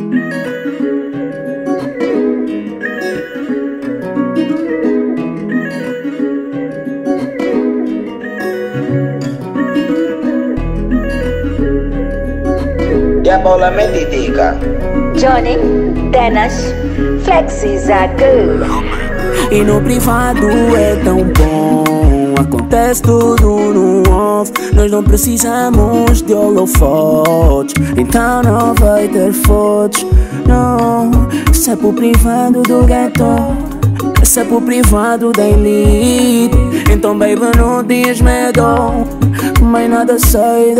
E a bola me dedica. Johnny, Dennis, Flexis are good. E no privado é tão bom, acontece tudo no off. Nós não precisamos de holofotes, então não vai ter fotos. Não, isso é pro privado do ghetto, isso é pro privado da elite. Então baby não tens medo, mas nada sai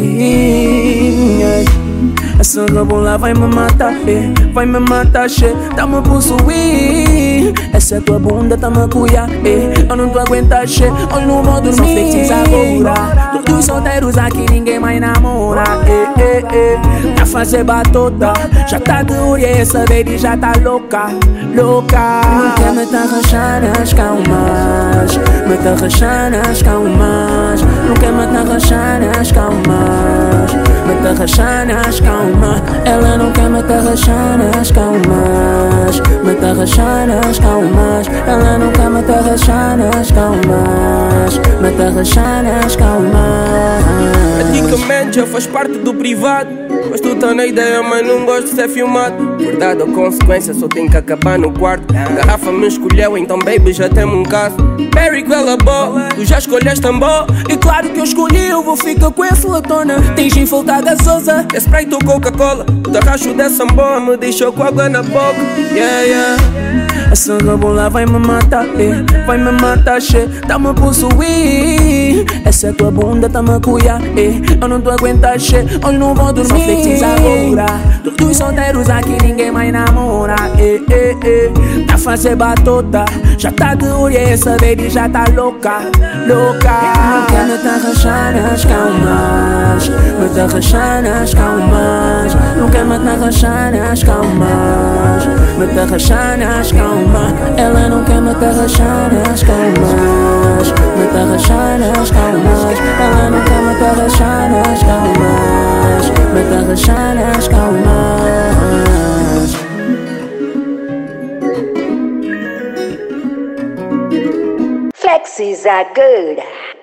daqui. Essa rebola vai me matar, vai me matar, tá-me a possuir. Essa é tua bunda, tá-me a cuiar, eu não tô a aguentar, hoje não vou dormir. Só flexis agora, todos solteiros aqui, ninguém mais namora, tá a fazer batota, já tá de olho, essa baby já tá louca, louca. Não quer me tá rachando as calmas, me tá rachando as calmas. Não quer me tá rachando as calmas, me tá rachando as calmas. Ela não quer me tá rachando as calmas, me tá rachando as calmas. Ela não quer me tá rachando as calmas, me tá rachando as calmas. Praticamente já faz parte do privado, mas tu tá na ideia, mas não gosto de ser filmado. Verdade ou consequência, só tem que acabar no quarto. A garrafa me escolheu, então baby já temos um caso. Perry com ela boa, tu já escolheste tambor. E claro que eu escolhi, eu vou ficar com essa latona. Tens gin falta gasosa, é Sprite ou Coca-Cola. O tarracho dessa boa me deixou com água na boca. Yeah, yeah. Essa rebola vai me matar, vai me matar, tá-me a possuir. Essa é tua bunda, tá-me a cuiar, eu não tô a aguentar, hoje não vou dormir. Só flexis agora, todos solteiros aqui, ninguém mais namora, tá a fazer batota, já tá de olho, essa baby já tá louca, louca. Não quer me tá rachando as calmas, me tá rachando as calmas. Não quer me tá rachando as calmas, me tá rachando as calmas. Ela não quer me tá rachando as calmas, me tá rachando as calmas. Ela não quer me tá rachando as calmas, me tá rachando as calmas. Flexis are good.